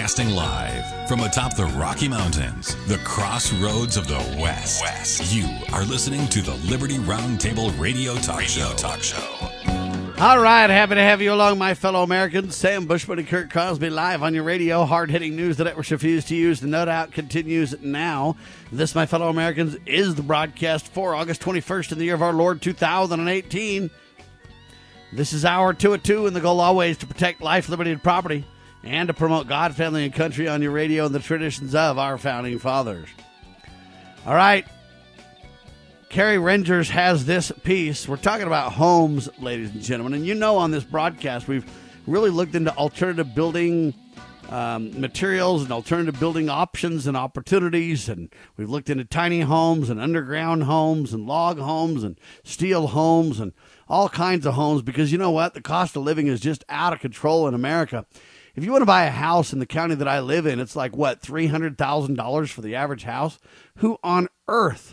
Broadcasting live from atop the Rocky Mountains, the crossroads of the West. You are listening to the Liberty Roundtable Radio Talk Show. All right, happy to have you along, my fellow Americans. Sam Bushman and Kurt Crosby live on your radio. Hard-hitting news the networks refuse to use. The No Doubt continues now. This, my fellow Americans, is the broadcast for August 21st in the year of our Lord 2018. This is hour 2 at 2, and the goal always to protect life, liberty, and property, and to promote God, family, and country on your radio and the traditions of our founding fathers. All right. Carrie Rangers has this piece. We're talking about homes, ladies and gentlemen. And you know, on this broadcast, we've really looked into alternative building materials and alternative building options and opportunities. And we've looked into tiny homes and underground homes and log homes and steel homes and all kinds of homes, because you know what? The cost of living is just out of control in America. If you want to buy a house in the county that I live in, it's like, what, $300,000 for the average house? Who on earth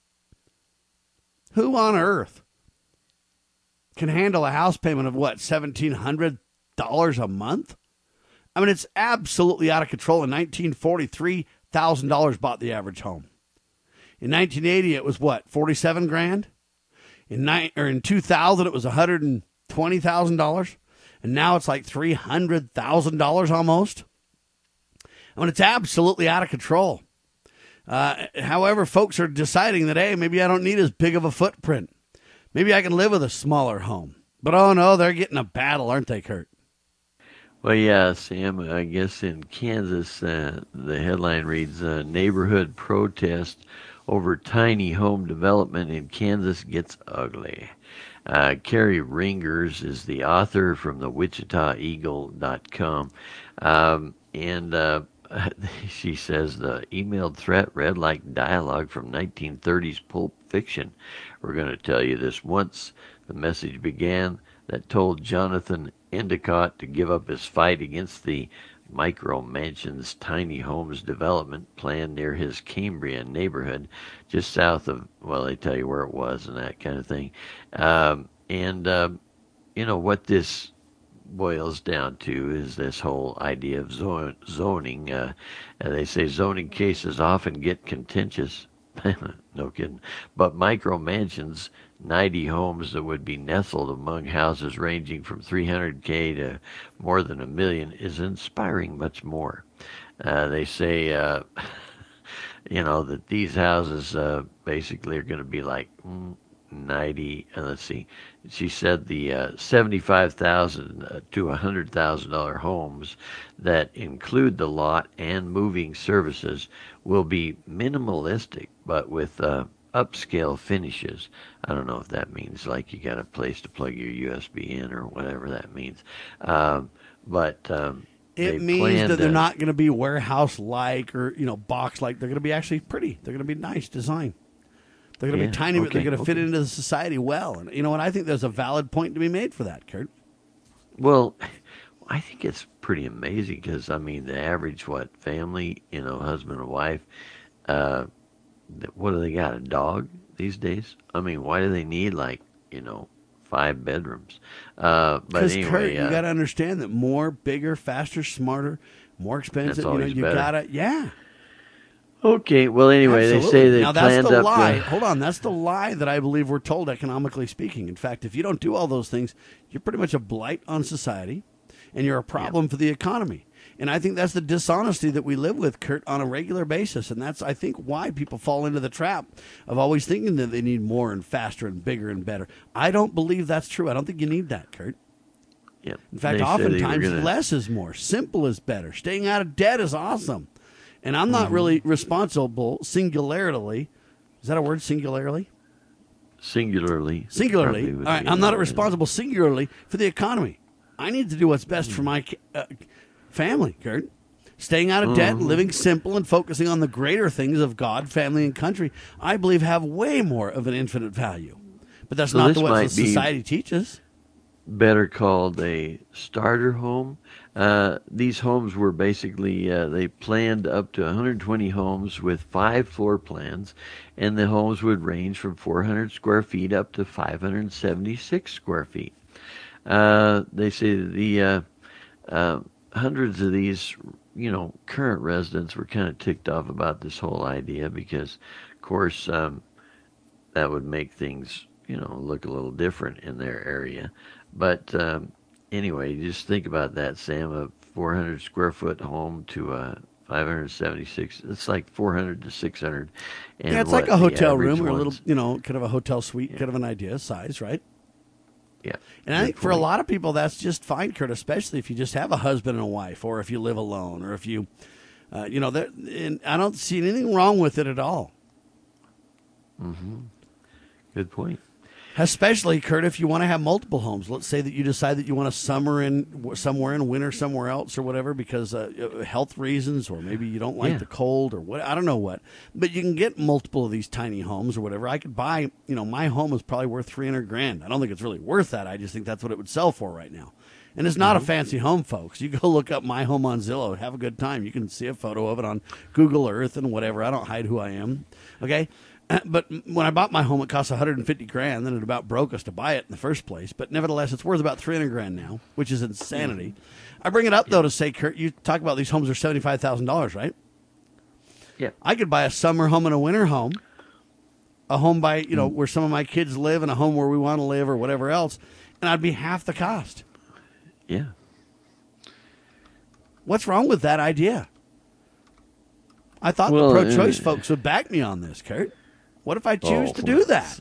can handle a house payment of, what, $1,700 a month? I mean, it's absolutely out of control. In 1940, $3,000 bought the average home. In 1980, it was, what, $47,000? In 2000, it was $120,000. And now it's like $300,000 almost. I mean, it's absolutely out of control. However, folks are deciding that, hey, maybe I don't need as big of a footprint. Maybe I can live with a smaller home. But, oh, no, they're getting a battle, aren't they, Kurt? Well, yeah, Sam, I guess in Kansas, the headline reads, neighborhood protest over tiny home development in Kansas gets ugly. Carrie Ringers is the author from the WichitaEagle.com. She says the emailed threat read like dialogue from 1930s pulp fiction. We're going to tell you this once. The message began that told Jonathan Endicott to give up his fight against the micro mansions tiny homes development plan near his Cambrian neighborhood, just south of, well, they tell you where it was and that kind of thing. You know, what this boils down to is this whole idea of zoning. They say zoning cases often get contentious. No kidding. But micro mansions, 90 homes that would be nestled among houses ranging from 300K to more than $1 million, is inspiring much more. They say, you know, that these houses basically are going to be like 90. Let's see. She said the $75,000 to $100,000 homes that include the lot and moving services will be minimalistic, but with upscale finishes. I don't know if that means like you got a place to plug your USB in or whatever that means. It means that they're not going to be warehouse-like or, you know, box-like. They're going to be actually pretty. They're going to be nice design. They're going to be tiny, but they're going to fit into the society well. And you know what? I think there's a valid point to be made for that, Kurt. Well, I think it's pretty amazing because, I mean, the average, family, you know, husband and wife, what do they got, a dog these days? I mean, why do they need, 5 bedrooms? But anyway, Kurt, you got to understand that more, bigger, faster, smarter, more expensive. That's always better. Yeah. Okay, well, anyway, Absolutely. They say they now, that's planned the up... lie. Hold on, that's the lie that I believe we're told, economically speaking. In fact, if you don't do all those things, you're pretty much a blight on society, and you're a problem for the economy. And I think that's the dishonesty that we live with, Kurt, on a regular basis. And that's, I think, why people fall into the trap of always thinking that they need more and faster and bigger and better. I don't believe that's true. I don't think you need that, Kurt. Yep. In fact, oftentimes less is more. Simple is better. Staying out of debt is awesome. And I'm not really responsible singularly. Is that a word, singularly? Singularly. Singularly. All right. I'm not responsible singularly for the economy. I need to do what's best for my family, Kurt. Staying out of debt, living simple, and focusing on the greater things of God, family, and country, I believe have way more of an infinite value. But that's not what society teaches. Better called a starter home. These homes were basically, they planned up to 120 homes with 5 floor plans, and the homes would range from 400 square feet up to 576 square feet. They say the hundreds of these current residents were kind of ticked off about this whole idea because, of course, that would make things, look a little different in their area. But anyway, just think about that, Sam. A 400 square foot home to a 576. It's like 400 to 600. And yeah, it's like a hotel room or a ones, little, kind of a hotel suite, kind of an idea size, right? Yeah. And I think for a lot of people, that's just fine, Kurt, especially if you just have a husband and a wife, or if you live alone, or if you, and I don't see anything wrong with it at all. Mm-hmm. Good point. Especially, Kurt, if you want to have multiple homes. Let's say that you decide that you want to summer in somewhere and winter somewhere else or whatever because health reasons, or maybe you don't like the cold or what. I don't know what. But you can get multiple of these tiny homes or whatever. I could buy, my home is probably worth $300,000. I don't think it's really worth that. I just think that's what it would sell for right now. And it's not a fancy home, folks. You go look up my home on Zillow. Have a good time. You can see a photo of it on Google Earth and whatever. I don't hide who I am. Okay? But when I bought my home, it cost $150,000. Then it about broke us to buy it in the first place. But nevertheless, it's worth about $300,000 now, which is insanity. I bring it up though to say, Kurt, you talk about these homes are $75,000, right? Yeah. I could buy a summer home and a winter home, a home by where some of my kids live, and a home where we want to live, or whatever else, and I'd be half the cost. Yeah. What's wrong with that idea? I thought the pro-choice folks would back me on this, Kurt. What if I choose to do that?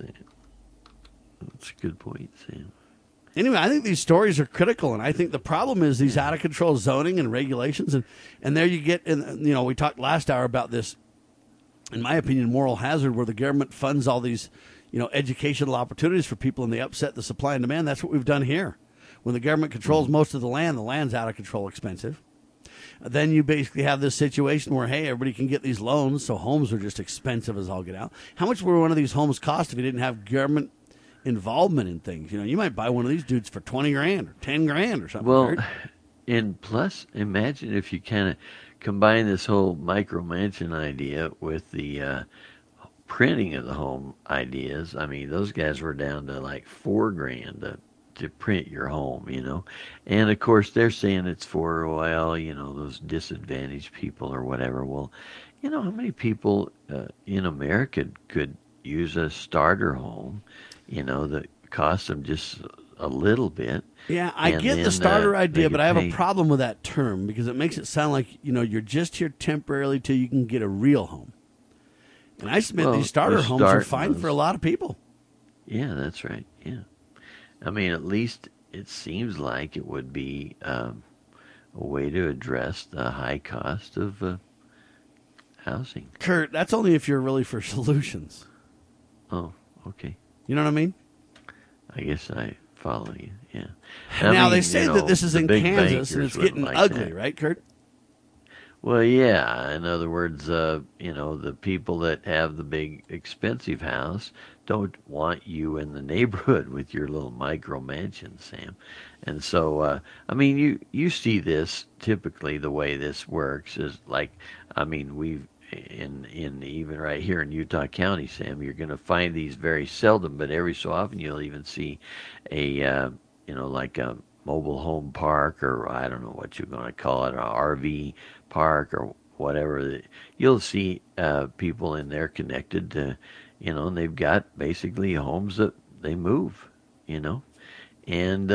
That's a good point, Sam. Anyway, I think these stories are critical, and I think the problem is these out-of-control zoning and regulations, and there you get, we talked last hour about this, in my opinion, moral hazard, where the government funds all these, educational opportunities for people, and they upset the supply and demand. That's what we've done here. When the government controls most of the land's out of control expensive. Then you basically have this situation where, hey, everybody can get these loans, so homes are just expensive as all get out. How much would one of these homes cost if you didn't have government involvement in things? You might buy one of these dudes for $20,000 or $10,000 or something. Well, and plus, imagine if you kind of combine this whole micro mansion idea with the printing of the home ideas. I mean, those guys were down to like $4,000 to print your home, and of course they're saying it's for, those disadvantaged people or whatever. Well, how many people in America could use a starter home, that costs them just a little bit? Yeah, I get the starter idea, but I have a problem with that term because it makes it sound like, you're just here temporarily till you can get a real home. And I submit these starter homes are fine for a lot of people. Yeah, that's right. Yeah. I mean, at least it seems like it would be a way to address the high cost of housing. Kurt, that's only if you're really for solutions. Oh, okay. You know what I mean? I guess I follow you, yeah. Now, they say that this is in Kansas and it's getting ugly, right, Kurt? Well, yeah. In other words, the people that have the big expensive house don't want you in the neighborhood with your little micro mansion, Sam. And so, you see this typically. The way this works is like, we've in even right here in Utah County, Sam, you're going to find these very seldom, but every so often you'll even see a like a mobile home park, or I don't know what you're going to call it, an RV park or whatever. You'll see people in there connected to, and they've got basically homes that they move, and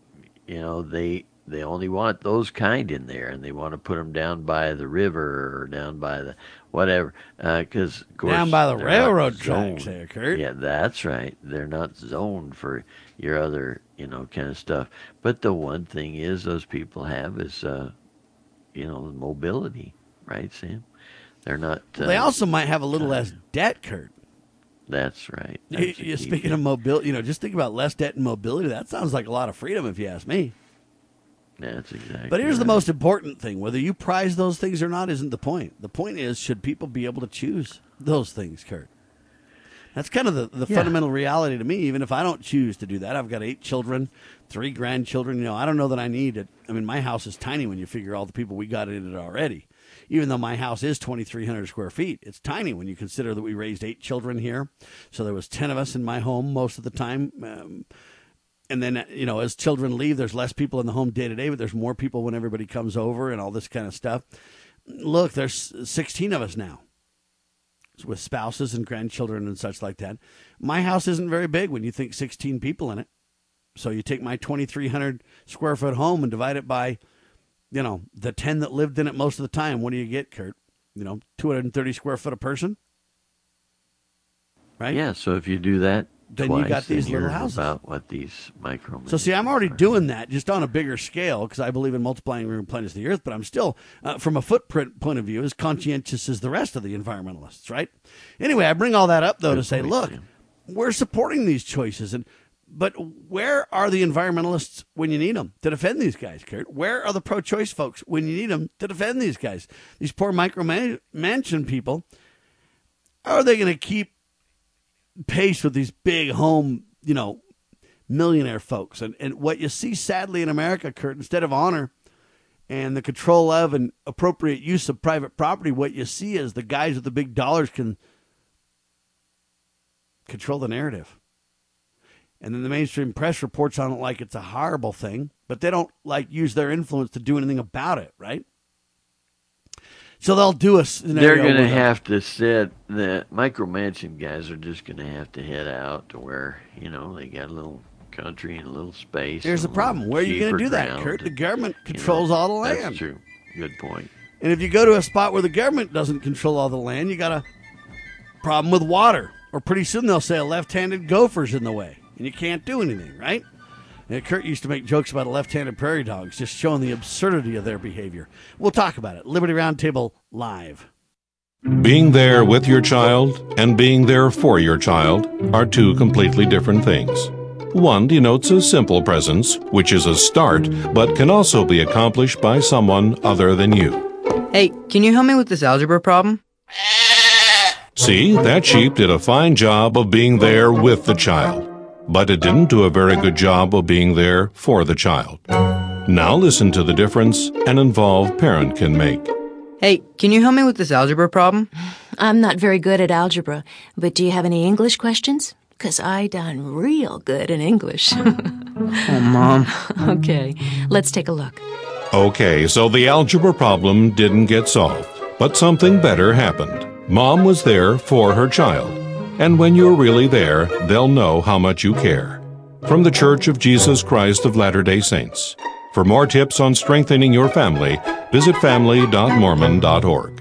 they only want those kind in there, and they want to put them down by the river or down by the whatever, because of course down by the railroad tracks there, Kurt. Yeah, that's right. They're not zoned for your other kind of stuff. But the one thing is those people have is mobility, right, Sam? They're not. They also might have a little less debt, Kurt. That's right. Speaking of mobility, just think about less debt and mobility. That sounds like a lot of freedom, if you ask me. That's exactly. But here's the most important thing: whether you prize those things or not isn't the point. The point is, should people be able to choose those things, Kurt? That's kind of the fundamental reality to me. Even if I don't choose to do that, I've got 8 children, 3 grandchildren. I don't know that I need it. I mean, my house is tiny when you figure all the people we got in it already. Even though my house is 2,300 square feet, it's tiny when you consider that we raised 8 children here. So there was 10 of us in my home most of the time. And then, as children leave, there's less people in the home day to day, but there's more people when everybody comes over and all this kind of stuff. Look, there's 16 of us now with spouses and grandchildren and such like that. My house isn't very big when you think 16 people in it. So you take my 2,300 square foot home and divide it by, the 10 that lived in it most of the time. What do you get, Kurt? 230 square foot a person? Right? Yeah, so if you do that, then twice, you got these little you're houses. About what these micro. So see, I'm already doing that just on a bigger scale because I believe in multiplying and replenish the earth. But I'm still, from a footprint point of view, as conscientious as the rest of the environmentalists, right? Anyway, I bring all that up though to say, look, we're supporting these choices, but where are the environmentalists when you need them to defend these guys, Kurt? Where are the pro-choice folks when you need them to defend these guys? These poor micro-mansion people, are they going to keep pace with these big home, millionaire folks? And what you see sadly in America, Kurt, instead of honor and the control of and appropriate use of private property, what you see is the guys with the big dollars can control the narrative. And then the mainstream press reports on it like it's a horrible thing, but they don't use their influence to do anything about it, right? So they'll do a scenario. They're going to have to sit. The micro mansion guys are just going to have to head out to where they got a little country and a little space. Here's the problem: where are you going to do that, Kurt? The government controls all the land. That's true. Good point. And if you go to a spot where the government doesn't control all the land, you got a problem with water. Or pretty soon they'll say a left-handed gopher's in the way, and you can't do anything, right? And Kurt used to make jokes about left-handed prairie dogs, just showing the absurdity of their behavior. We'll talk about it. Liberty Roundtable Live. Being there with your child and being there for your child are two completely different things. One denotes a simple presence, which is a start, but can also be accomplished by someone other than you. Hey, can you help me with this algebra problem? See, that sheep did a fine job of being there with the child, but it didn't do a very good job of being there for the child. Now listen to the difference an involved parent can make. Hey, can you help me with this algebra problem? I'm not very good at algebra, but do you have any English questions? 'Cause I done real good in English. Oh, Mom. Okay, let's take a look. Okay, so the algebra problem didn't get solved, but something better happened. Mom was there for her child. And when you're really there, they'll know how much you care. From the Church of Jesus Christ of Latter-day Saints. For more tips on strengthening your family, visit family.mormon.org.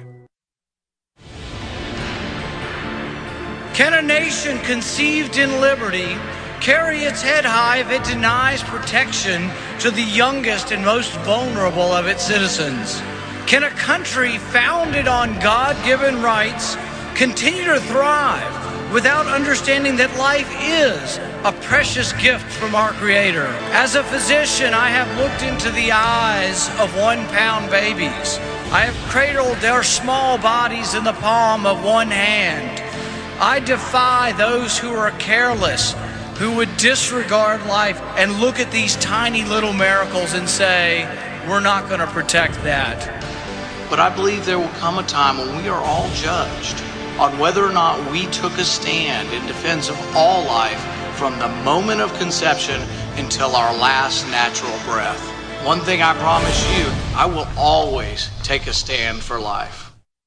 Can a nation conceived in liberty carry its head high if it denies protection to the youngest and most vulnerable of its citizens? Can a country founded on God-given rights continue to thrive without understanding that life is a precious gift from our Creator? As a physician, I have looked into the eyes of 1-pound babies. I have cradled their small bodies in the palm of one hand. I defy those who are careless, who would disregard life and look at these tiny little miracles and say, we're not going to protect that. But I believe there will come a time when we are all judged on whether or not we took a stand in defense of all life from the moment of conception until our last natural breath. One thing I promise you, I will always take a stand for life.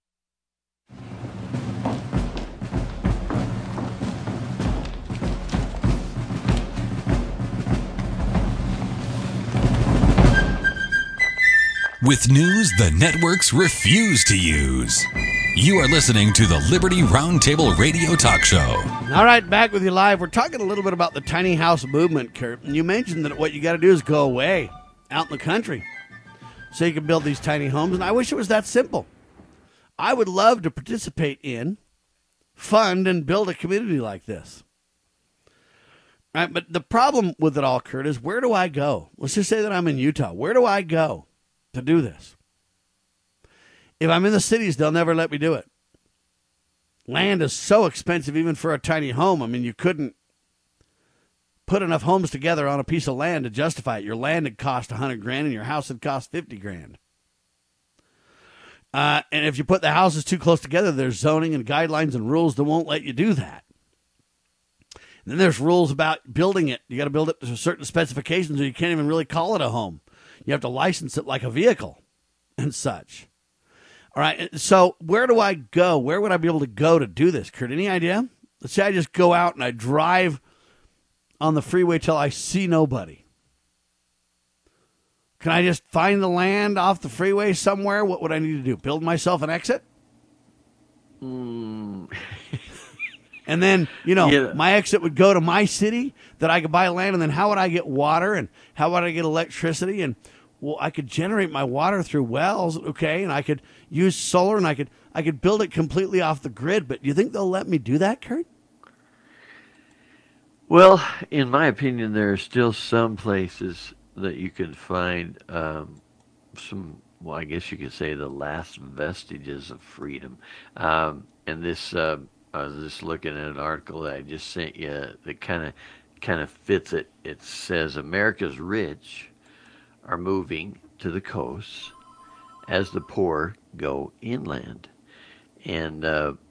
With news the networks refuse to use. You are listening to the Liberty Roundtable Radio Talk Show. All right, back with you live. We're talking a little bit about the tiny house movement, Kurt. And you mentioned that what you got to do is go away out in the country so you can build these tiny homes. And I wish it was that simple. I would love to participate in, fund, and build a community like this. All right, but the problem with it all, Kurt, is where do I go? Let's just say that I'm in Utah. Where do I go to do this? If I'm in the cities, they'll never let me do it. Land is so expensive even for a tiny home. I mean, you couldn't put enough homes together on a piece of land to justify it. Your land would cost $100,000 and your house would cost $50,000. And if you put the houses too close together, there's zoning and guidelines and rules that won't let you do that. And Then there's rules about building it. You got to build it to certain specifications, or you can't even really call it a home. You have to license it like a vehicle and such. All right, so where do I go? Where would I be able to go to do this, Kurt? Any idea? Let's say I just go out and I drive on the freeway till I see nobody. Can I just find the land off the freeway somewhere? What would I need to do? Build myself an exit? And then, my exit would go to my city that I could buy land, and then how would I get water, and how would I get electricity? And, well, I could generate my water through wells, okay, and I could use solar, and I could build it completely off the grid. But do you think they'll let me do that, Kurt? Well, in my opinion, there are still some places that you can find some, well, I guess you could say the last vestiges of freedom. And this, I was just looking at an article that I just sent you that kind of fits it. It says America's rich are moving to the coasts as the poor go inland. And,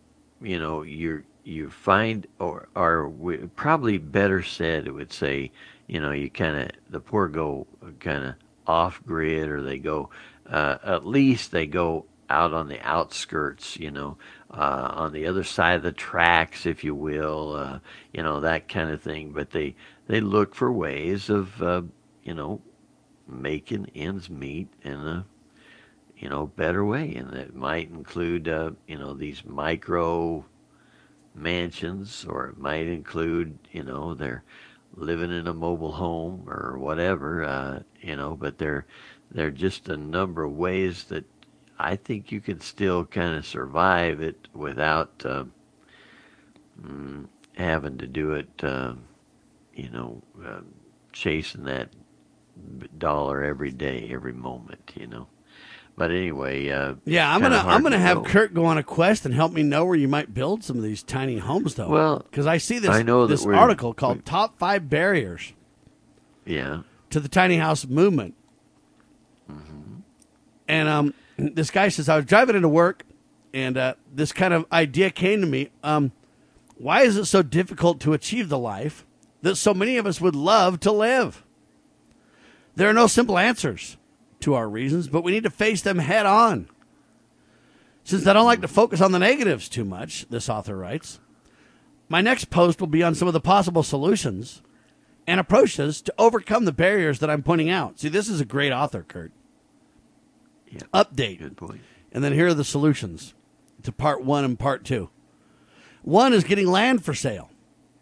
you find, or probably better said, it would say, the poor go kind of off grid, or they go, at least they go out on the outskirts, on the other side of the tracks, if you will, that kind of thing. But they look for ways of, making ends meet in a, better way. And that might include, these micro mansions, or it might include, they're living in a mobile home or whatever, but they're just a number of ways that I think you can still kind of survive it without having to do it, chasing that dollar every day, every moment, But anyway, I'm gonna have Kurt go on a quest and help me know where you might build some of these tiny homes, though. Well, because I see this article called "Top 5 Barriers." Yeah. To the tiny house movement. Mm-hmm. And this guy says, I was driving into work, and this kind of idea came to me. Why is it so difficult to achieve the life that so many of us would love to live? There are no simple answers to our reasons, but we need to face them head on. Since I don't like to focus on the negatives too much, this author writes, my next post will be on some of the possible solutions and approaches to overcome the barriers that I'm pointing out. See, this is a great author, Kurt. Yeah. Update. Good point. And then here are the solutions to part 1 and part 2. 1 is getting land for sale.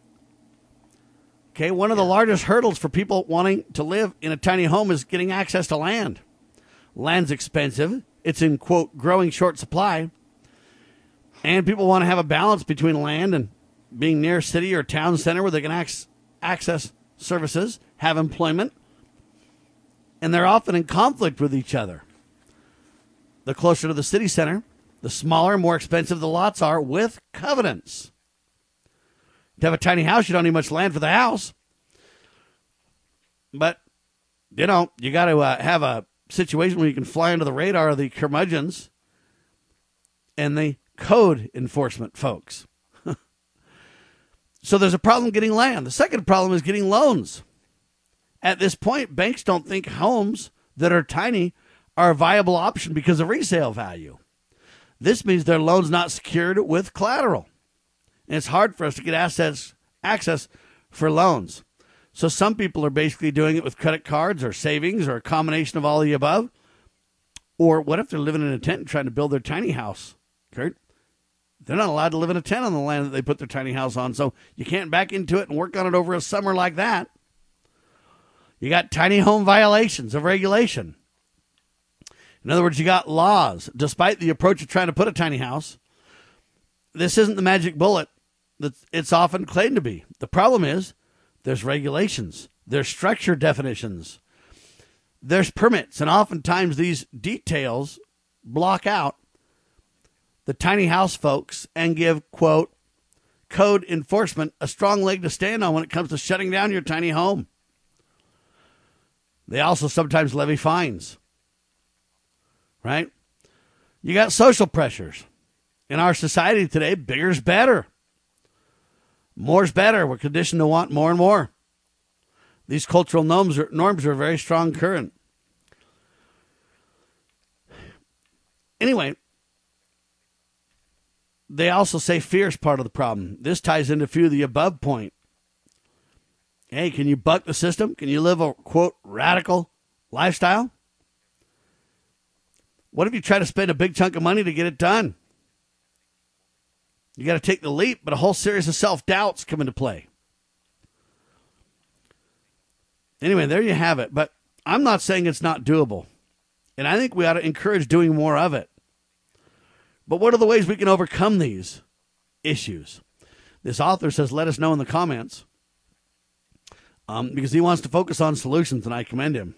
Okay, one of the largest hurdles for people wanting to live in a tiny home is getting access to land. Land's expensive. It's in, quote, growing short supply. And people want to have a balance between land and being near a city or town center where they can access services, have employment. And they're often in conflict with each other. The closer to the city center, the smaller, more expensive the lots are with covenants. To have a tiny house, you don't need much land for the house. But, you got to have a situation where you can fly under the radar of the curmudgeons and the code enforcement folks. So there's a problem getting land. The second problem is getting loans. At this point, banks don't think homes that are tiny are a viable option because of resale value. This means their loan's not secured with collateral. And it's hard for us to get access for loans. So some people are basically doing it with credit cards or savings or a combination of all of the above. Or what if they're living in a tent and trying to build their tiny house, Kurt? They're not allowed to live in a tent on the land that they put their tiny house on. So you can't back into it and work on it over a summer like that. You got tiny home violations of regulation. In other words, you got laws. Despite the approach of trying to put a tiny house, this isn't the magic bullet that it's often claimed to be. The problem is there's regulations, there's structure definitions, there's permits, and oftentimes these details block out the tiny house folks and give, quote, code enforcement a strong leg to stand on when it comes to shutting down your tiny home. They also sometimes levy fines, right? You got social pressures. In our society today, bigger's better. More's better. We're conditioned to want more and more. These cultural norms are very strong current. Anyway, they also say fear is part of the problem. This ties into a few of the above point. Hey, can you buck the system? Can you live a, quote, radical lifestyle? What if you try to spend a big chunk of money to get it done? You got to take the leap, but a whole series of self-doubts come into play. Anyway, there you have it. But I'm not saying it's not doable. And I think we ought to encourage doing more of it. But what are the ways we can overcome these issues? This author says, let us know in the comments. Because he wants to focus on solutions, and I commend him.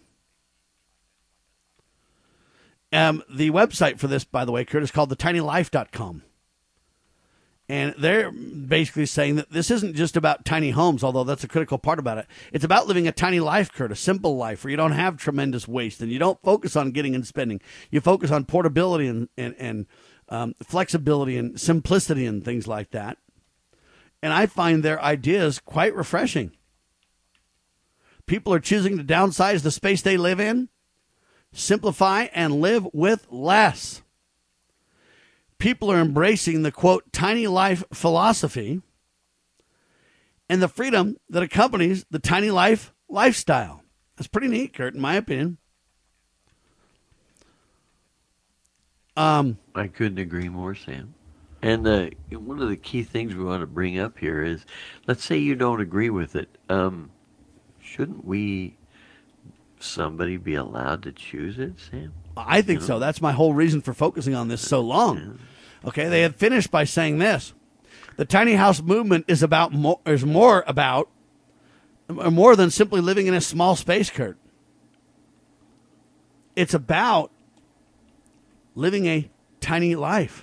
The website for this, by the way, Kurt, is called thetinylife.com. And they're basically saying that this isn't just about tiny homes, although that's a critical part about it. It's about living a tiny life, Kurt, a simple life where you don't have tremendous waste and you don't focus on getting and spending. You focus on portability and flexibility and simplicity and things like that. And I find their ideas quite refreshing. People are choosing to downsize the space they live in, simplify, and live with less. People are embracing the, quote, tiny life philosophy and the freedom that accompanies the tiny life lifestyle. That's pretty neat, Kurt, in my opinion. I couldn't agree more, Sam. And one of the key things we want to bring up here is, let's say you don't agree with it. Shouldn't somebody be allowed to choose it, Sam? I think so. That's my whole reason for focusing on this so long. Okay, they had finished by saying this. The tiny house movement is more than simply living in a small space, Kurt. It's about living a tiny life.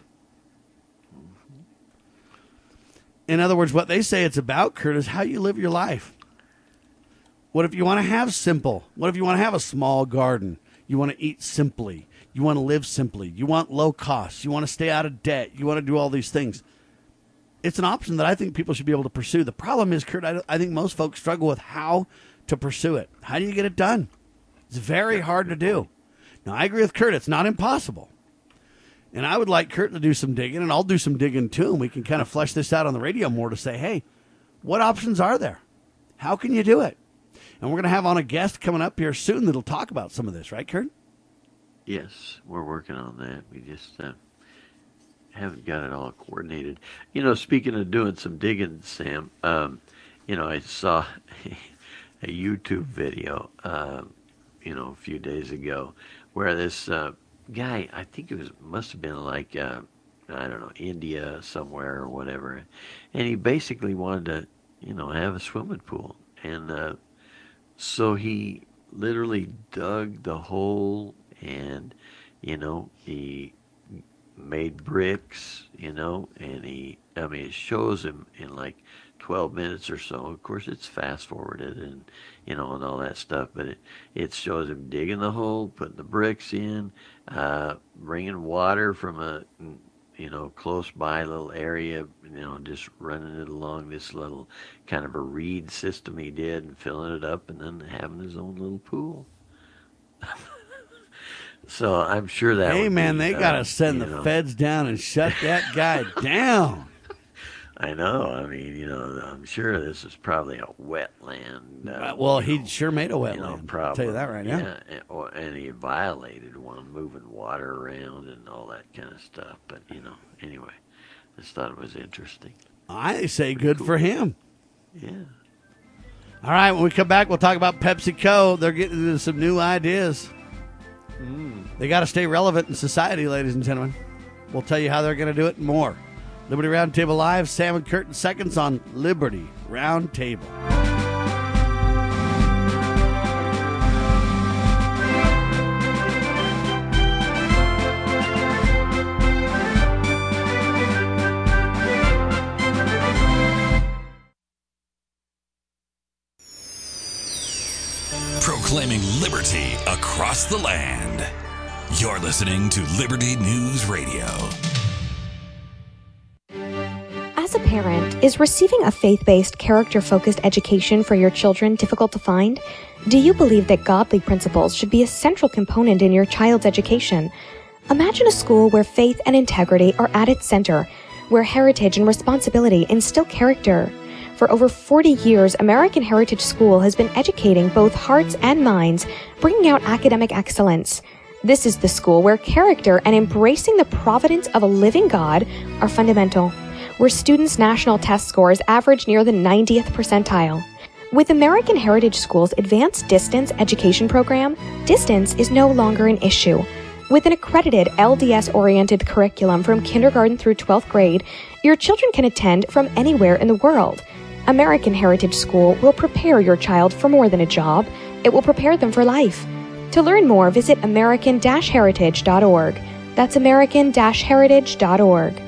In other words, what they say it's about, Kurt, is how you live your life. What if you want to have simple? What if you want to have a small garden? You want to eat simply. You want to live simply. You want low costs. You want to stay out of debt. You want to do all these things. It's an option that I think people should be able to pursue. The problem is, Kurt, I think most folks struggle with how to pursue it. How do you get it done? It's very hard to do. Now, I agree with Kurt. It's not impossible. And I would like Kurt to do some digging, and I'll do some digging too, and we can kind of flesh this out on the radio more to say, hey, what options are there? How can you do it? And we're going to have on a guest coming up here soon that'll talk about some of this, right, Kurt? Yes, we're working on that. We just haven't got it all coordinated. Speaking of doing some digging, Sam, I saw a YouTube video, a few days ago where this guy, I think must have been like, I don't know, India somewhere or whatever. And he basically wanted to, have a swimming pool. And so he literally dug the hole and, he made bricks, and it shows him in like 12 minutes or so. Of course, it's fast forwarded and, and all that stuff, but it shows him digging the hole, putting the bricks in, bringing water from a, close by little area, just running it along this little kind of a reed system he did and filling it up and then having his own little pool. So I'm sure that hey, man, they got to send the feds down and shut that guy down. I know. I mean, I'm sure this is probably a wetland. Well, he sure made a wetland. Probably. I'll tell you that right now. Yeah, and he violated one, moving water around and all that kind of stuff. But, anyway, I just thought it was interesting. I say good for him. Yeah. All right, when we come back, we'll talk about PepsiCo. They're getting into some new ideas. They got to stay relevant in society, ladies and gentlemen. We'll tell you how they're going to do it and more. Liberty Roundtable Live, Sam and Kurt in seconds on Liberty Roundtable. Proclaiming liberty across the land. You're listening to Liberty News Radio. As a parent, is receiving a faith-based, character-focused education for your children difficult to find? Do you believe that godly principles should be a central component in your child's education? Imagine a school where faith and integrity are at its center, where heritage and responsibility instill character. For over 40 years, American Heritage School has been educating both hearts and minds, bringing out academic excellence. This is the school where character and embracing the providence of a living God are fundamental, where students' national test scores average near the 90th percentile. With American Heritage School's Advanced Distance Education Program, distance is no longer an issue. With an accredited LDS-oriented curriculum from kindergarten through 12th grade, your children can attend from anywhere in the world. American Heritage School will prepare your child for more than a job. It will prepare them for life. To learn more, visit american-heritage.org. That's american-heritage.org.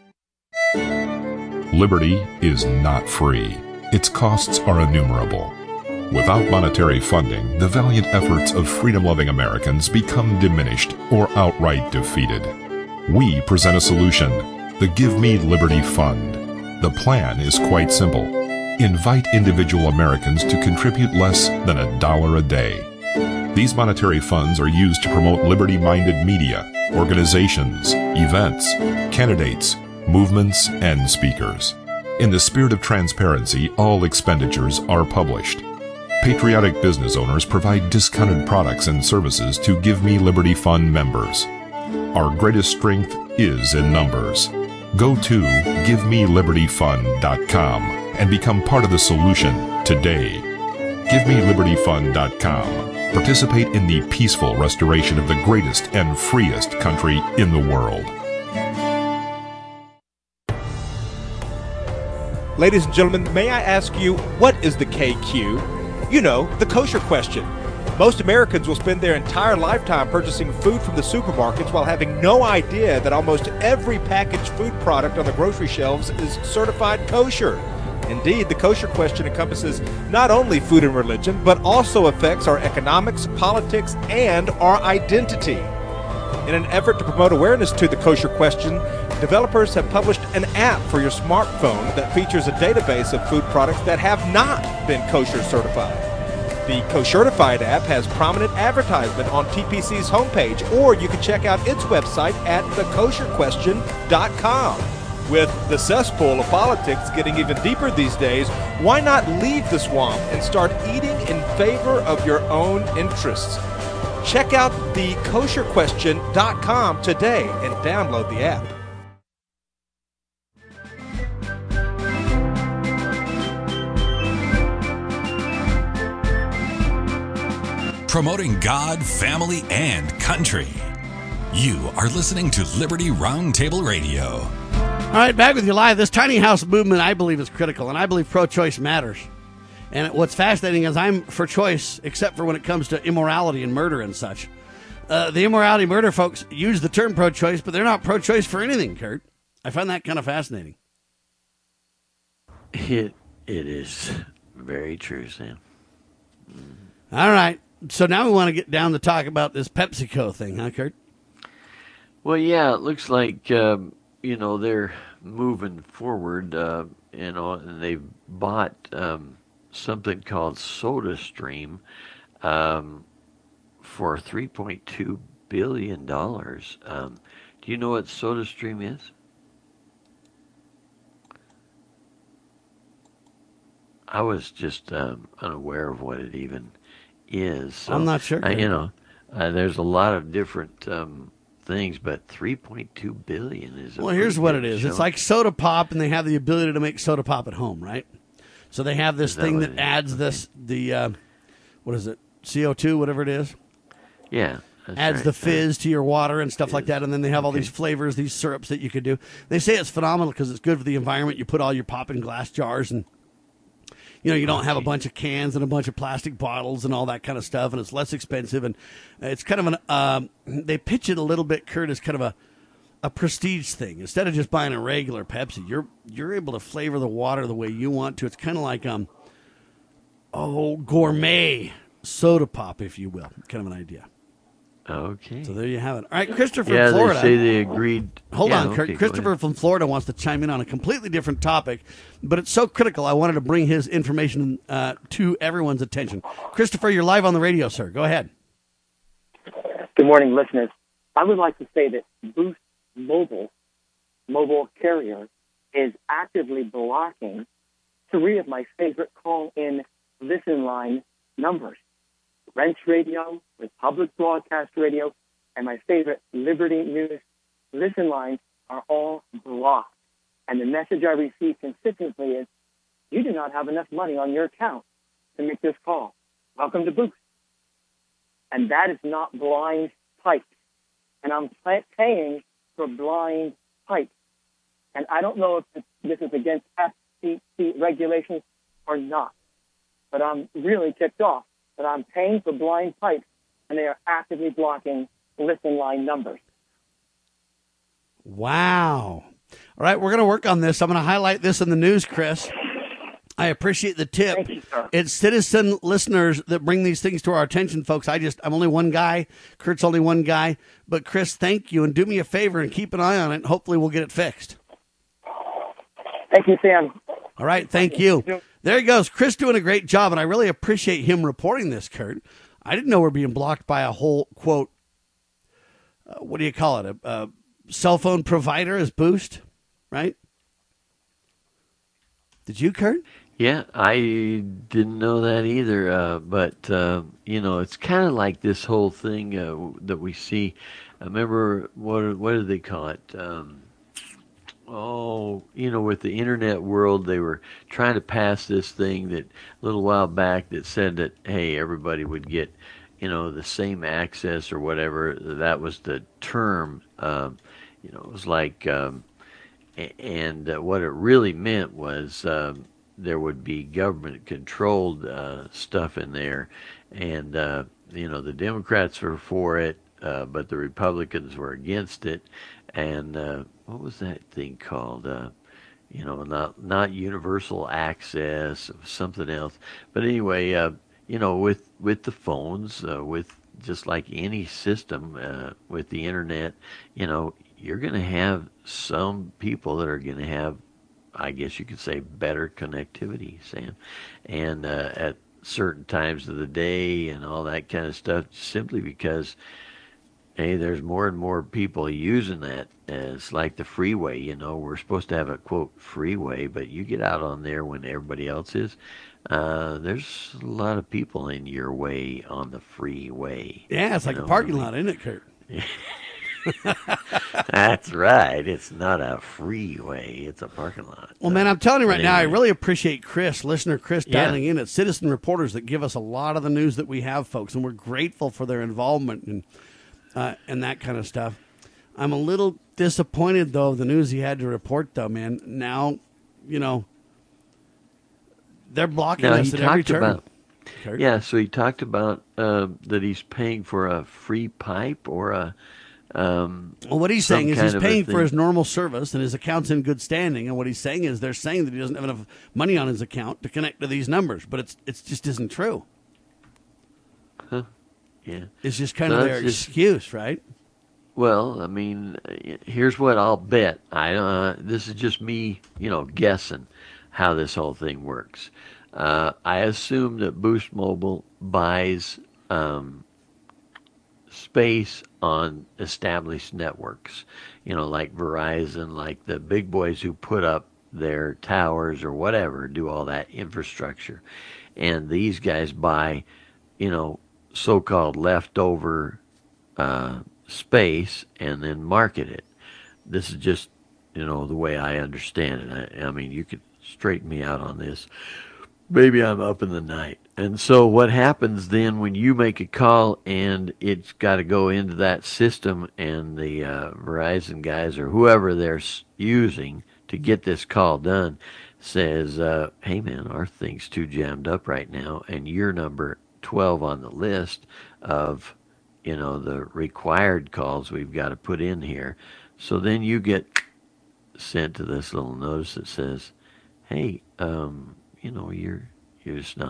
Liberty is not free. Its costs are innumerable. Without monetary funding, the valiant efforts of freedom-loving Americans become diminished or outright defeated. We present a solution, the Give Me Liberty Fund. The plan is quite simple. Invite individual Americans to contribute less than $1 a day. These monetary funds are used to promote liberty-minded media, organizations, events, candidates, movements, and speakers. In the spirit of transparency, all expenditures are published. Patriotic business owners provide discounted products and services to Give Me Liberty Fund members. Our greatest strength is in numbers. Go to GiveMeLibertyFund.com and become part of the solution today. GiveMeLibertyFund.com. Participate in the peaceful restoration of the greatest and freest country in the world. Ladies and gentlemen, may I ask you, what is the KQ? You know, the kosher question. Most Americans will spend their entire lifetime purchasing food from the supermarkets while having no idea that almost every packaged food product on the grocery shelves is certified kosher. Indeed, the kosher question encompasses not only food and religion, but also affects our economics, politics, and our identity. In an effort to promote awareness to the kosher question, developers have published an app for your smartphone that features a database of food products that have not been kosher certified. The Koshertified app has prominent advertisement on TPC's homepage, or you can check out its website at thekosherquestion.com. With the cesspool of politics getting even deeper these days, why not leave the swamp and start eating in favor of your own interests? Check out thekosherquestion.com today and download the app. Promoting God, family, and country. You are listening to Liberty Roundtable Radio. All right, back with you live. This tiny house movement, I believe, is critical, and I believe pro-choice matters. And what's fascinating is I'm for choice, except for when it comes to immorality and murder and such. The immorality murder folks use the term pro-choice, but they're not pro-choice for anything, Kurt. I find that kind of fascinating. It is very true, Sam. All right. So now we want to get down to talk about this PepsiCo thing, huh, Kurt? Well, yeah, it looks like, they're moving forward, and they've bought something called SodaStream for $3.2 billion. Do you know what SodaStream is? I was just unaware of what it even is. So, I'm not sure. There's a lot of different things, but $3.2 billion is. Well, here's what it is. It's like soda pop, and they have the ability to make soda pop at home, right? So they have this thing that adds what is it, CO2, whatever it is? Yeah. Adds the fizz to your water and stuff like that, and then they have all these flavors, these syrups that you could do. They say it's phenomenal because it's good for the environment. You put all your pop in glass jars, and you don't have a bunch of cans and a bunch of plastic bottles and all that kind of stuff, and it's less expensive, and it's kind of they pitch it a little bit, Kurt, as kind of a prestige thing. Instead of just buying a regular Pepsi, you're able to flavor the water the way you want to. It's kind of like gourmet soda pop, if you will, kind of an idea. Okay. So there you have it. All right, Christopher Yeah, from Florida. they say they agreed. Hold Yeah, on, Kurt. okay, go Christopher ahead. from Florida wants to chime in on a completely different topic, but it's so critical. I wanted to bring his information to everyone's attention. Christopher, you're live on the radio, sir. Go ahead. Good morning, listeners. I would like to say that Boost mobile carrier, is actively blocking 3 of my favorite call-in listen line numbers. Wrench Radio, Republic Broadcast Radio, and my favorite Liberty News listen lines are all blocked. And the message I receive consistently is, you do not have enough money on your account to make this call. Welcome to Boost. And that is not blind pipes. And I'm paying for blind pipes. And I don't know if this is against FCC regulations or not. But I'm really ticked off that I'm paying for blind pipes and they are actively blocking listen line numbers. Wow. All right, we're going to work on this. I'm going to highlight this in the news, Chris. I appreciate the tip. Thank you, sir. It's citizen listeners that bring these things to our attention, folks. I'm only one guy. Kurt's only one guy. But, Chris, thank you. And do me a favor and keep an eye on it. Hopefully we'll get it fixed. Thank you, Sam. All right, thank you. There he goes. Chris doing a great job, and I really appreciate him reporting this, Kurt. I didn't know we're being blocked by a whole, quote, what do you call it, a cell phone provider as Boost, right? Did you, Kurt? Yeah, I didn't know that either. But it's kind of like this whole thing that we see. I remember, what do they call it? With the internet world, they were trying to pass this thing that a little while back that said that, hey, everybody would get, the same access or whatever. That was the term. It was like, and what it really meant was there would be government-controlled stuff in there. And, the Democrats were for it, but the Republicans were against it. And what was that thing called? Not universal access, something else. But anyway, with the phones, with just like any system with the internet, you're going to have some people that are going to have, I guess you could say, better connectivity, Sam, and at certain times of the day and all that kind of stuff, simply because, hey, there's more and more people using that. It's like the freeway, we're supposed to have a, quote, freeway, but you get out on there when everybody else is. There's a lot of people in your way on the freeway. Yeah, it's like a parking lot, isn't it, Kurt? That's right. It's not a freeway. It's a parking lot. Well, man, I'm telling you right now, I anyway. really appreciate listener Chris, Yeah. dialing in at Citizen Reporters that give us a lot of the news that we have, folks, and we're grateful for their involvement and that kind of stuff. I'm a little disappointed, though, of the news he had to report, though, man. Now, they're blocking us at every turn. Yeah, so he talked about that he's paying for a free pipe or a well, what he's saying is some he's kind of a paying for thing. his normal service and his account's in good standing. And what he's saying is they're saying that he doesn't have enough money on his account to connect to these numbers, but it just isn't true. Huh. Yeah. It's just kind No, of their it's just- excuse, right? Well, I mean, here's what I'll bet. This is just me, guessing how this whole thing works. I assume that Boost Mobile buys space on established networks, like Verizon, like the big boys who put up their towers or whatever, do all that infrastructure. And these guys buy, so-called leftover space and then market it. This is just, the way I understand it. I mean, you could straighten me out on this. Maybe I'm up in the night. And so what happens then when you make a call and it's got to go into that system and the Verizon guys or whoever they're using to get this call done says, hey, man, our thing's too jammed up right now, and you're number 12 on the list of, the required calls we've got to put in here. So then you get sent to this little notice that says, hey, you're just not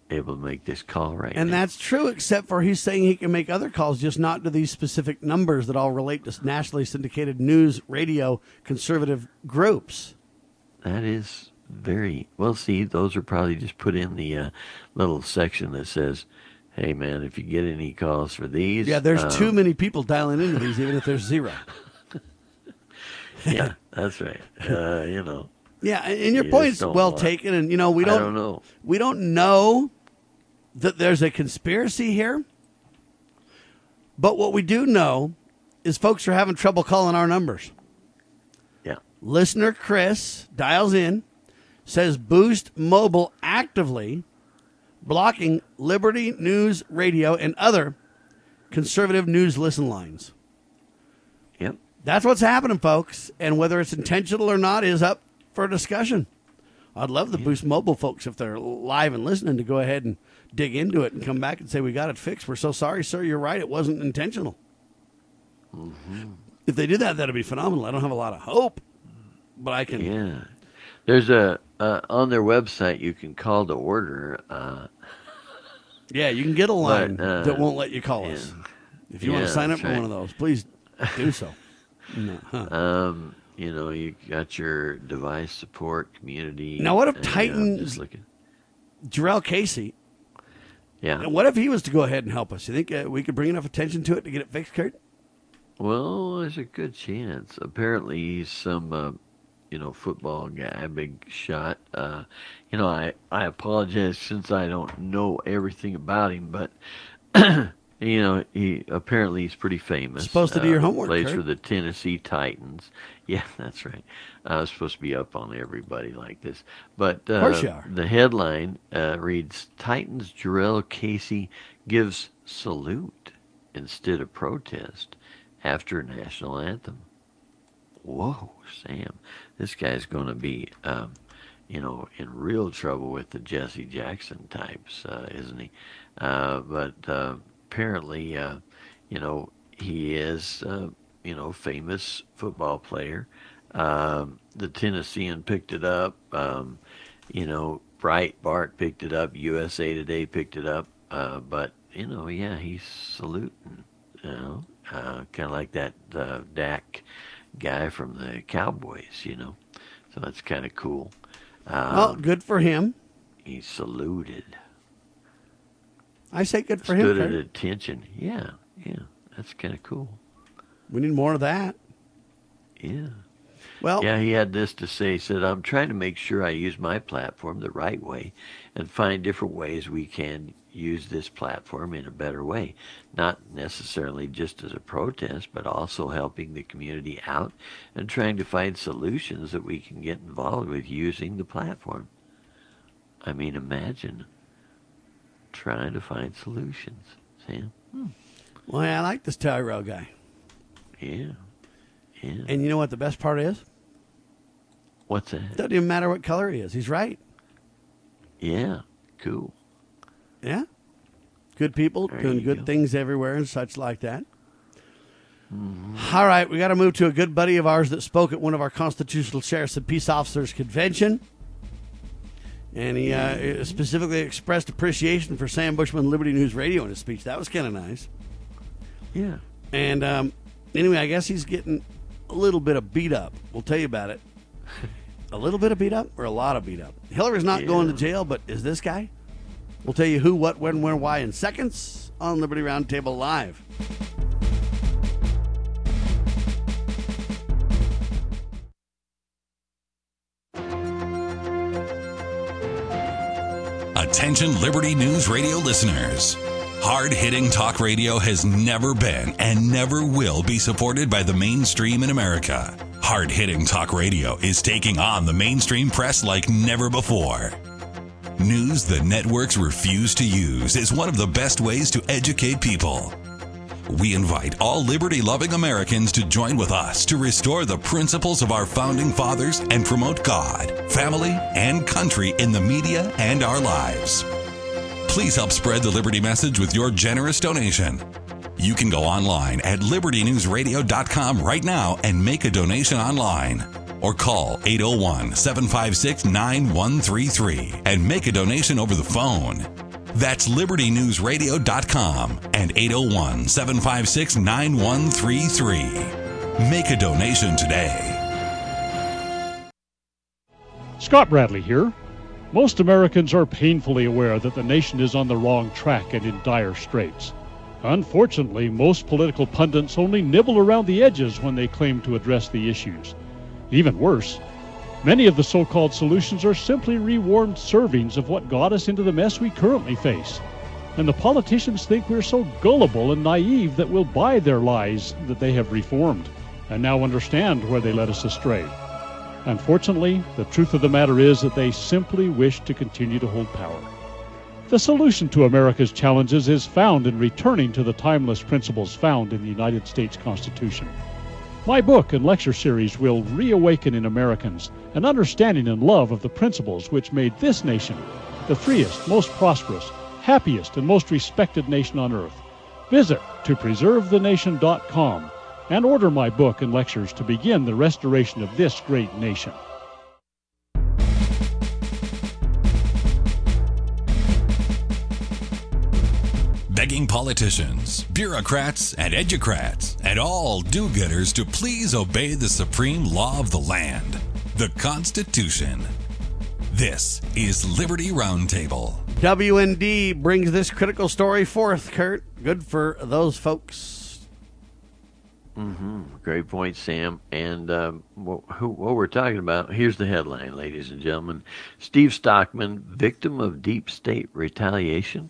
able to make this call right And now. that's true, except for he's saying he can make other calls, just not to these specific numbers that all relate to nationally syndicated news, radio, conservative groups. That is very well. See, those are probably just put in the little section that says, "Hey, man, if you get any calls for these, Yeah, there's too many people dialing into these, even if there's zero." Yeah, that's right. You know. Yeah, and your You point's just don't well want- taken, and we I don't don't know. We don't know that there's a conspiracy here, but what we do know is folks are having trouble calling our numbers. Yeah. Listener Chris dials in, says Boost Mobile actively blocking Liberty News Radio and other conservative news listen lines. Yep. That's what's happening, folks, and whether it's intentional or not is up for discussion. I'd love the Boost Mobile folks, if they're live and listening, to go ahead and dig into it and come back and say, "We got it fixed. We're so sorry, sir. You're right. It wasn't intentional." Mm-hmm. If they do that, that'd be phenomenal. I don't have a lot of hope, but I can. Yeah. There's on their website you can call to order. Yeah, you can get a line But, that won't let you call us. If you want to Yeah, sign up that's for right. one of those, please do so. No. You know, you got your device support community. Now, what if and, Titans- just looking. Jarrell Casey. Yeah. And what if he was to go ahead and help us? You think we could bring enough attention to it to get it fixed, Kurt? Well, there's a good chance. Apparently, he's some, football guy, big shot. I apologize since I don't know everything about him, but he's pretty famous. Supposed to do your homework, Plays Kurt. for the Tennessee Titans. Yeah, that's right. I was supposed to be up on everybody like this, but Of course you are. the headline reads: Titans Jarrell Casey gives salute instead of protest after national anthem. Whoa, Sam, this guy's going to be, in real trouble with the Jesse Jackson types, isn't he? But apparently, he is, famous football player. The Tennessean picked it up. Breitbart picked it up. USA Today picked it up. But he's saluting. Kind of like that Dak guy from the Cowboys. So that's kind of cool. Well, good for him. He saluted. I say good for Stood him. at Kurt. attention. Yeah, that's kind of cool. We need more of that. Yeah. Well, Yeah, he had this to say. He said, "I'm trying to make sure I use my platform the right way and find different ways we can use this platform in a better way. Not necessarily just as a protest, but also helping the community out and trying to find solutions that we can get involved with using the platform." I mean, imagine trying to find solutions, Sam. well, I like this Tyrell guy. Yeah. Yeah. And you know what the best part is? What's that? Doesn't even matter what color he is. He's right. Yeah. Cool. Yeah. Good people There doing you good go. things everywhere and such like that. All right, we got to move to a good buddy of ours that spoke at one of our constitutional sheriffs and peace officers convention. And he specifically expressed appreciation for Sam Bushman, Liberty News Radio, in his speech. That was kind of nice. Yeah. And anyway, I guess he's getting a little bit of beat up. We'll tell you about it. A little bit of beat up or a lot of beat up? Hillary's not going to jail, but is this guy? We'll tell you who, what, when, where, why in seconds on Liberty Roundtable Live. Attention Liberty News Radio listeners. Hard-hitting talk radio has never been and never will be supported by the mainstream in America. Hard-hitting talk radio is taking on the mainstream press like never before. News the networks refuse to use is one of the best ways to educate people. We invite all liberty-loving Americans to join with us to restore the principles of our founding fathers and promote God, family, and country in the media and our lives. Please help spread the Liberty message with your generous donation. You can go online at libertynewsradio.com right now and make a donation online. Or call 801-756-9133 and make a donation over the phone. That's libertynewsradio.com and 801-756-9133. Make a donation today. Scott Bradley here. Most Americans are painfully aware that the nation is on the wrong track and in dire straits. Unfortunately, most political pundits only nibble around the edges when they claim to address the issues. Even worse, many of the so-called solutions are simply rewarmed servings of what got us into the mess we currently face. And the politicians think we're so gullible and naive that we'll buy their lies that they have reformed and now understand where they led us astray. Unfortunately, the truth of the matter is that they simply wish to continue to hold power. The solution to America's challenges is found in returning to the timeless principles found in the United States Constitution. My book and lecture series will reawaken in Americans an understanding and love of the principles which made this nation the freest, most prosperous, happiest, and most respected nation on earth. Visit topreservethenation.com and order my book and lectures to begin the restoration of this great nation. Begging politicians, bureaucrats, and educrats, and all do-gooders to please obey the supreme law of the land, the Constitution. This is Liberty Roundtable. WND brings this critical story forth, Kurt. Good for those folks. Great point, Sam. And what we're talking about, here's the headline, ladies and gentlemen. Steve Stockman, victim of deep state retaliation, ?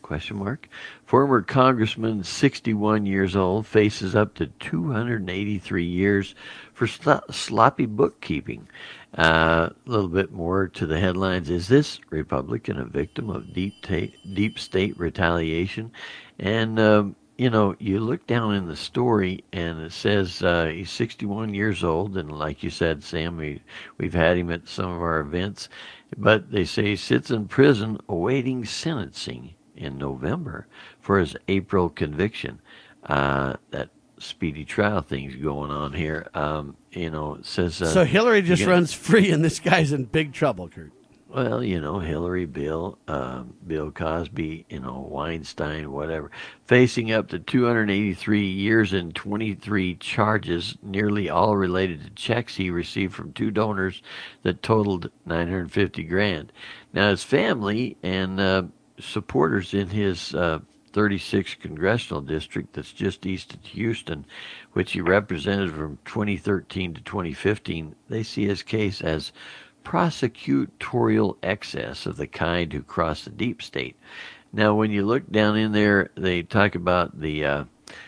Former congressman, 61 years old, faces up to 283 years for sloppy bookkeeping. A little bit more to the headlines. Is this Republican a victim of deep state retaliation? And you look down in the story, and it says he's 61 years old, and like you said, Sam, we've had him at some of our events, but they say he sits in prison awaiting sentencing in November for his April conviction. That speedy trial thing's going on here. It says... so Hillary just runs free, and this guy's in big trouble, Kurt. Well, Hillary, Bill Cosby, Weinstein, whatever, facing up to 283 years and 23 charges, nearly all related to checks he received from two donors that totaled $950,000. Now, his family and supporters in his 36th congressional district, that's just east of Houston, which he represented from 2013 to 2015, they see his case as prosecutorial excess of the kind who crossed the deep state. Now, when you look down in there, they talk about they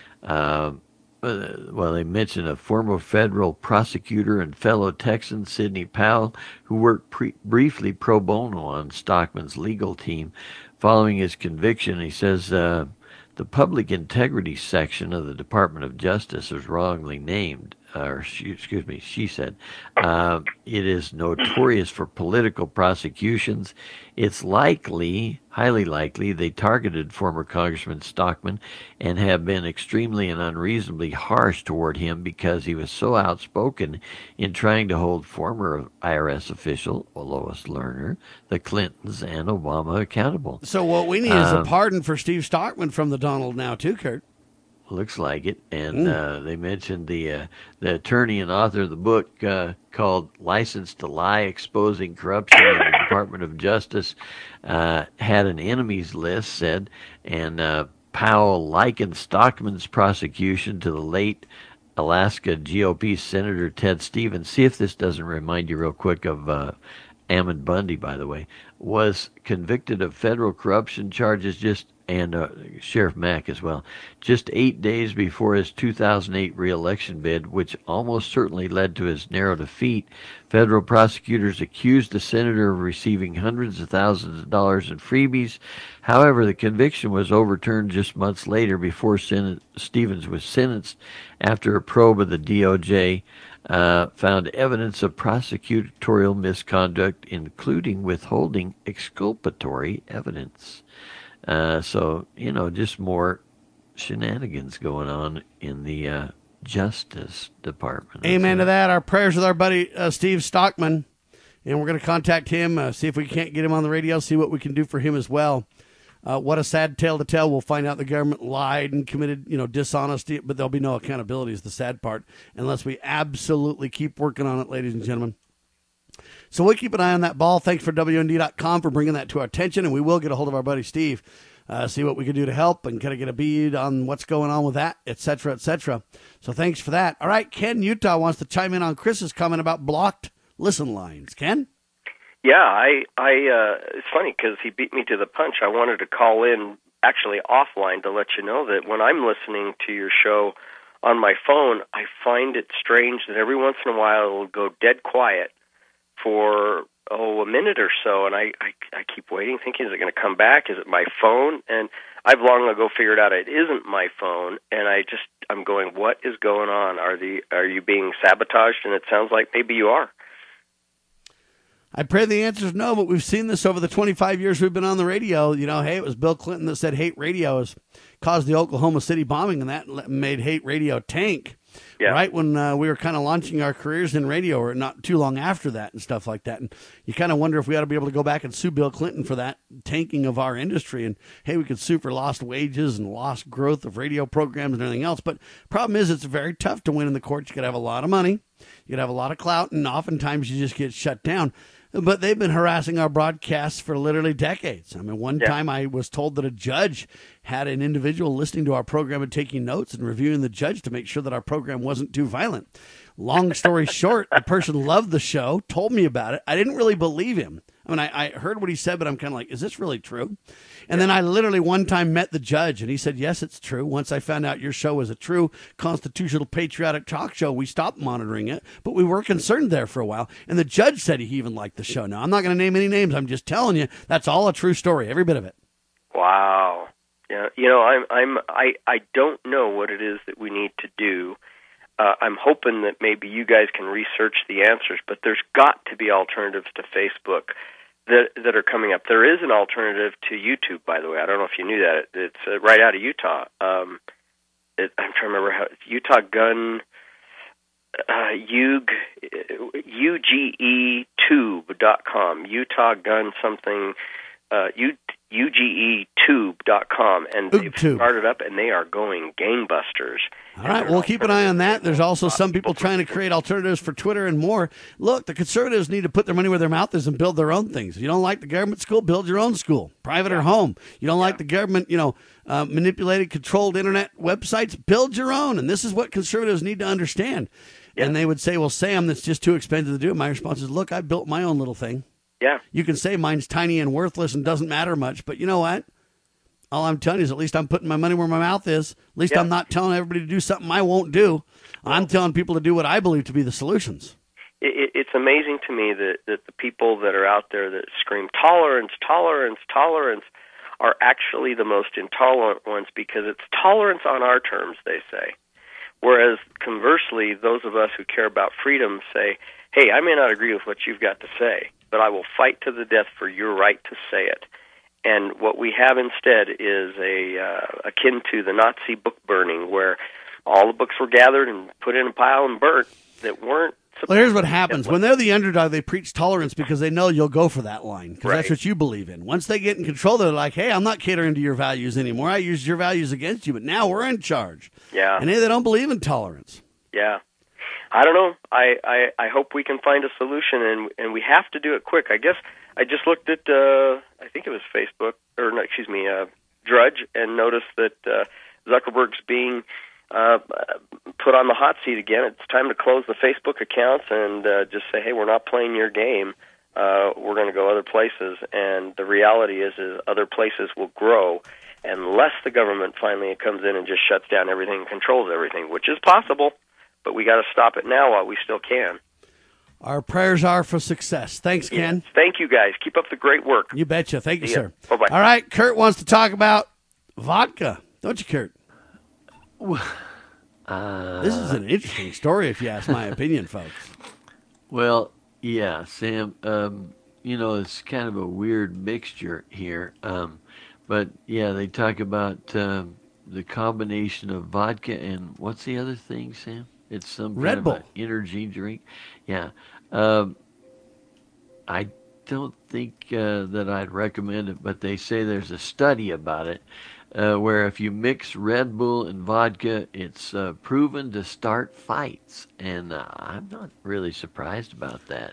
mention a former federal prosecutor and fellow Texan, Sidney Powell, who worked briefly pro bono on Stockman's legal team following his conviction. He says the public integrity section of the Department of Justice is wrongly named. She said, it is notorious for political prosecutions. It's highly likely, they targeted former Congressman Stockman and have been extremely and unreasonably harsh toward him because he was so outspoken in trying to hold former IRS official Lois Lerner, the Clintons, and Obama accountable. So what we need is a pardon for Steve Stockman from the Donald now, too, Kurt. Looks like it. And they mentioned the attorney and author of the book called License to Lie, Exposing Corruption in the Department of Justice, had an enemies list, said, and Powell likened Stockman's prosecution to the late Alaska GOP Senator Ted Stevens. See if this doesn't remind you real quick of Ammon Bundy, by the way, was convicted of federal corruption charges and Sheriff Mack as well, just 8 days before his 2008 re-election bid, which almost certainly led to his narrow defeat. Federal prosecutors accused the senator of receiving hundreds of thousands of dollars in freebies. However, the conviction was overturned just months later before Stevens was sentenced after a probe of the DOJ found evidence of prosecutorial misconduct, including withholding exculpatory evidence. So, just more shenanigans going on in the Justice Department. Amen to that. Our prayers with our buddy Steve Stockman. And we're going to contact him, see if we can't get him on the radio, see what we can do for him as well. What a sad tale to tell. We'll find out the government lied and committed, dishonesty, but there'll be no accountability is the sad part, unless we absolutely keep working on it, ladies and gentlemen. So we'll keep an eye on that ball. Thanks for WND.com for bringing that to our attention, and we will get a hold of our buddy Steve, see what we can do to help and kind of get a bead on what's going on with that, et cetera, et cetera. So thanks for that. All right, Ken, Utah wants to chime in on Chris's comment about blocked listen lines. Ken? Yeah, it's funny because he beat me to the punch. I wanted to call in actually offline to let you know that when I'm listening to your show on my phone, I find it strange that every once in a while it'll go dead quiet for, a minute or so, and I keep waiting, thinking, is it going to come back? Is it my phone? And I've long ago figured out it isn't my phone, and I'm going, what is going on? Are you being sabotaged? And it sounds like maybe you are. I pray the answer is no, but we've seen this over the 25 years we've been on the radio. Hey, it was Bill Clinton that said hate radio has caused the Oklahoma City bombing, and that made hate radio tank. Yeah. Right when we were kind of launching our careers in radio, or not too long after that and stuff like that. And you kind of wonder if we ought to be able to go back and sue Bill Clinton for that tanking of our industry. And, hey, we could sue for lost wages and lost growth of radio programs and everything else. But problem is it's very tough to win in the courts. You got to have a lot of money. You got to have a lot of clout. And oftentimes you just get shut down. But they've been harassing our broadcasts for literally decades. I mean, one time I was told that a judge had an individual listening to our program and taking notes and reviewing the judge to make sure that our program wasn't too violent. Long story short, the person loved the show, told me about it. I didn't really believe him. I mean, I heard what he said, but I'm kind of like, is this really true? And then I literally one time met the judge, and he said, yes, it's true. Once I found out your show was a true constitutional patriotic talk show, we stopped monitoring it, but we were concerned there for a while. And the judge said he even liked the show. Now, I'm not going to name any names. I'm just telling you, that's all a true story, every bit of it. Wow. Yeah, I don't know what it is that we need to do. I'm hoping that maybe you guys can research the answers, but there's got to be alternatives to Facebook that are coming up. There is an alternative to YouTube, by the way. I don't know if you knew that. It's right out of Utah. I'm trying to remember how it's Utah Gun UGEtube.com. Utah Gun something UGEtube.com, and they've started up, and they are going gangbusters. All right, we'll keep an eye on that. There's also some people trying to create alternatives for Twitter and more. Look, the conservatives need to put their money where their mouth is and build their own things. If you don't like the government school, build your own school, private or home. You don't like the government, manipulated, controlled internet websites, build your own. And this is what conservatives need to understand. Yeah. And they would say, well, Sam, that's just too expensive to do. My response is, look, I built my own little thing. Yeah. You can say mine's tiny and worthless and doesn't matter much, but you know what? All I'm telling you is at least I'm putting my money where my mouth is. At least I'm not telling everybody to do something I won't do. I'm telling people to do what I believe to be the solutions. It's amazing to me that the people that are out there that scream tolerance, tolerance, tolerance are actually the most intolerant ones, because it's tolerance on our terms, they say. Whereas conversely, those of us who care about freedom say, hey, I may not agree with what you've got to say, but I will fight to the death for your right to say it. And what we have instead is akin to the Nazi book burning, where all the books were gathered and put in a pile and burnt that weren't. Well, here's what happens. When they're the underdog, they preach tolerance because they know you'll go for that line, because that's what you believe in. Once they get in control, they're like, hey, I'm not catering to your values anymore. I used your values against you, but now we're in charge. Yeah. And they don't believe in tolerance. Yeah. I don't know. I hope we can find a solution, and we have to do it quick. I guess I just looked at, I think it was Facebook, or no, excuse me, Drudge, and noticed that Zuckerberg's being put on the hot seat again. It's time to close the Facebook accounts and just say, hey, we're not playing your game. We're going to go other places. And the reality is other places will grow unless the government finally comes in and just shuts down everything and controls everything, which is possible. But we got to stop it now while we still can. Our prayers are for success. Thanks, Ken. Yes. Thank you, guys. Keep up the great work. You betcha. Thank you, sir. Bye-bye. All right, Kurt wants to talk about vodka. Don't you, Kurt? This is an interesting story, if you ask my opinion, folks. Well, yeah, Sam, it's kind of a weird mixture here. But, yeah, they talk about the combination of vodka and what's the other thing, Sam? It's some Red kind Bull. of an energy drink. Yeah. I don't think that I'd recommend it, but they say there's a study about it where if you mix Red Bull and vodka, it's proven to start fights. And I'm not really surprised about that.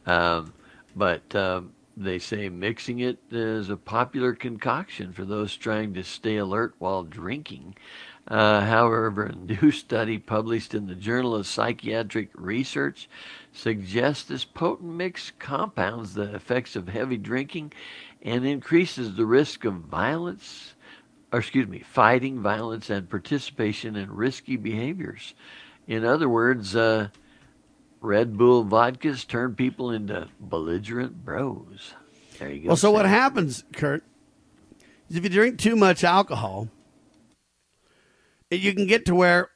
But they say mixing it is a popular concoction for those trying to stay alert while drinking. However, a new study published in the Journal of Psychiatric Research suggests this potent mix compounds the effects of heavy drinking and increases the risk of fighting, violence, and participation in risky behaviors. In other words, Red Bull vodkas turn people into belligerent bros. There you go. Well, so what happens, Kurt, is if you drink too much alcohol, you can get to where,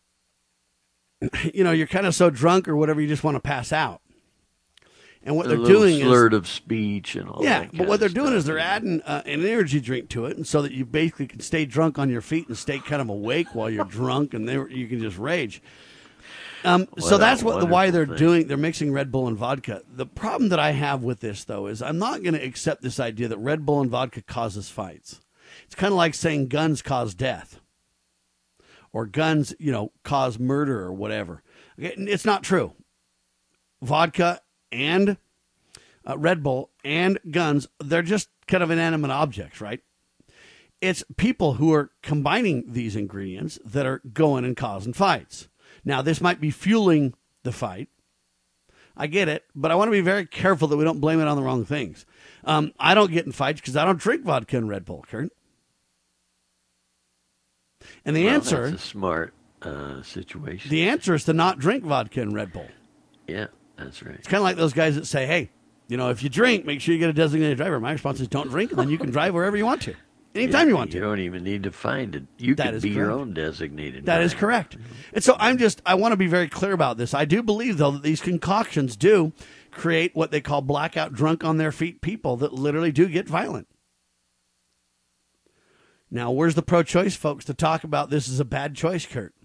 you're kind of so drunk or whatever, you just want to pass out. And what they're doing is slurred of speech and all that. Yeah, but what they're doing is they're adding an energy drink to it, and so that you basically can stay drunk on your feet and stay kind of awake while you're drunk, and you can just rage. So that's why they're mixing Red Bull and vodka. The problem that I have with this, though, is I'm not going to accept this idea that Red Bull and vodka causes fights. It's kind of like saying guns cause death. Or guns, cause murder or whatever. Okay, it's not true. Vodka and Red Bull and guns, they're just kind of inanimate objects, right? It's people who are combining these ingredients that are going and causing fights. Now, this might be fueling the fight. I get it, but I want to be very careful that we don't blame it on the wrong things. I don't get in fights because I don't drink vodka and Red Bull, Kurt. And the answer... That's a smart situation. The answer is to not drink vodka and Red Bull. Yeah, that's right. It's kind of like those guys that say, hey, if you drink, make sure you get a designated driver. My response is don't drink, and then you can drive wherever you want to. Anytime you want to. You don't even need to find it. You can be your own designated driver. That is correct. And so I want to be very clear about this. I do believe, though, that these concoctions do create what they call blackout drunk on their feet people that literally do get violent. Now, where's the pro-choice folks to talk about this as a bad choice, Kurt?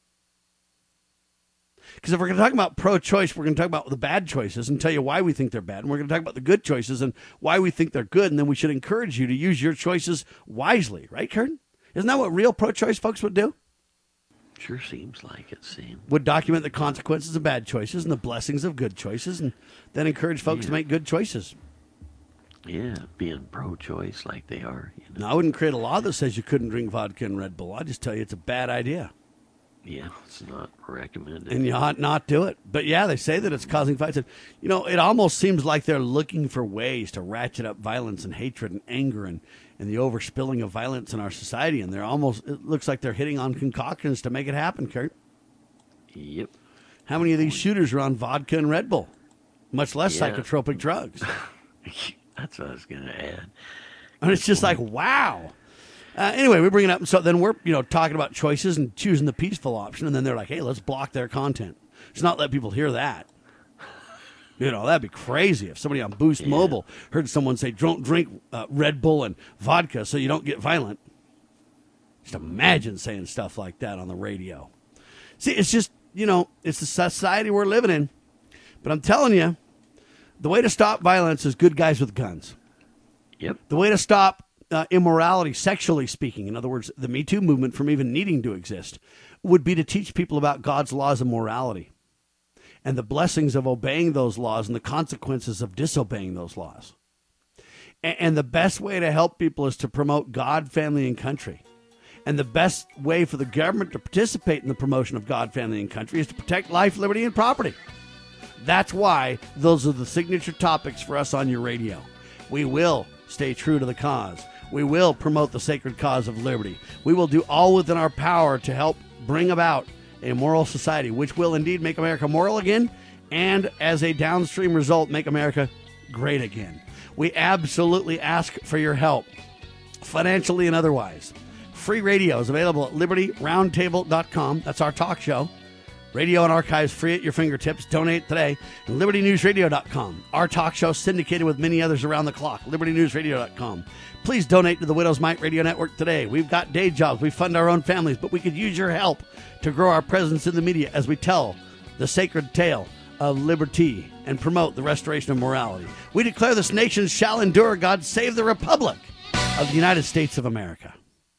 Because if we're going to talk about pro-choice, we're going to talk about the bad choices and tell you why we think they're bad. And we're going to talk about the good choices and why we think they're good. And then we should encourage you to use your choices wisely. Right, Kurt? Isn't that what real pro-choice folks would do? Sure seems like it. Would document the consequences of bad choices and the blessings of good choices and then encourage folks to make good choices. Yeah, being pro-choice like they are. Now, I wouldn't create a law that says you couldn't drink vodka and Red Bull. I'd just tell you it's a bad idea. Yeah, it's not recommended. And you ought not do it. But yeah, they say that it's causing fights. And, it almost seems like they're looking for ways to ratchet up violence and hatred and anger and the overspilling of violence in our society. And it looks like they're hitting on concoctions to make it happen, Kurt. Yep. How many of these shooters are on vodka and Red Bull? Much less psychotropic drugs. That's what I was going to add. And it's just like, wow. Anyway, we bring it up. And so then we're, talking about choices and choosing the peaceful option. And then they're like, hey, let's block their content. Let's not let people hear that. That'd be crazy if somebody on Boost Mobile heard someone say, don't drink Red Bull and vodka so you don't get violent. Just imagine saying stuff like that on the radio. See, it's just, it's the society we're living in. But I'm telling you, the way to stop violence is good guys with guns. Yep. The way to stop immorality, sexually speaking, in other words, the Me Too movement from even needing to exist, would be to teach people about God's laws of morality and the blessings of obeying those laws and the consequences of disobeying those laws. And the best way to help people is to promote God, family, and country. And the best way for the government to participate in the promotion of God, family, and country is to protect life, liberty, and property. That's why those are the signature topics for us on your radio. We will stay true to the cause. We will promote the sacred cause of liberty. We will do all within our power to help bring about a moral society, which will indeed make America moral again, and as a downstream result, make America great again. We absolutely ask for your help, financially and otherwise. Free radio is available at libertyroundtable.com. That's our talk show. Radio and archives free at your fingertips. Donate today at libertynewsradio.com. Our talk show syndicated with many others around the clock. libertynewsradio.com. Please donate to the Widow's Mite Radio Network today. We've got day jobs. We fund our own families, but we could use your help to grow our presence in the media as we tell the sacred tale of liberty and promote the restoration of morality. We declare this nation shall endure. God save the Republic of the United States of America.